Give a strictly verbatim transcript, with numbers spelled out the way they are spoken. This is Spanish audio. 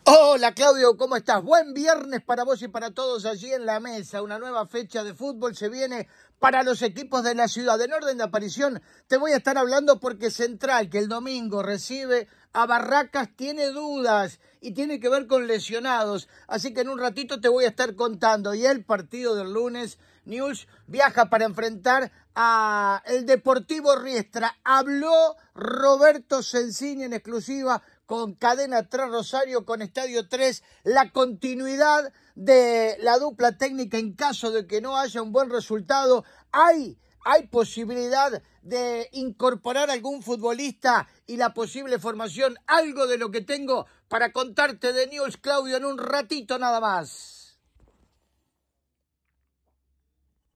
Hola Claudio, ¿cómo estás? Buen viernes para vos y para todos allí en la mesa. Una nueva fecha de fútbol se viene para los equipos de la ciudad. En orden de aparición te voy a estar hablando porque Central, que el domingo recibe a Barracas, tiene dudas y tiene que ver con lesionados. Así que en un ratito te voy a estar contando. Y el partido del lunes, Newell's viaja para enfrentar a el Deportivo Riestra. Habló Roberto Sensini en exclusiva con Cadena tres Rosario, con Estadio tres, la continuidad de la dupla técnica en caso de que no haya un buen resultado. Hay, hay posibilidad de incorporar algún futbolista y la posible formación, algo de lo que tengo para contarte de Newell's, Claudio, en un ratito nada más.